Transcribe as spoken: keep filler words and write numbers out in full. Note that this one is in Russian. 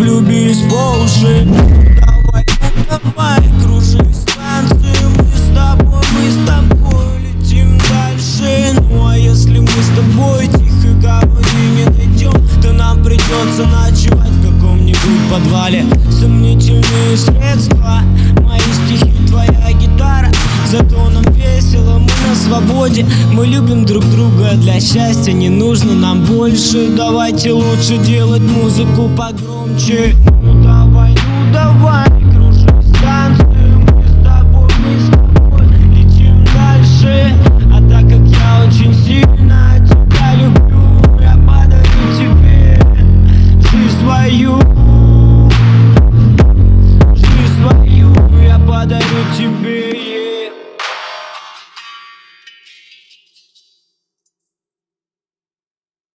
влюбились по уши. Давай, ну давай, кружи станции, мы с тобой, мы с тобой летим дальше. Ну а если мы с тобой тихой гавани не найдем, то нам придется ночевать в каком-нибудь подвале. Сомнительные средства, мои стихи, твоя гитара. Зато нам весело, мы на свободе. Мы любим друг друга, для счастья не нужно нам больше. Давайте лучше делать музыку погромче. Ну давай, ну давай.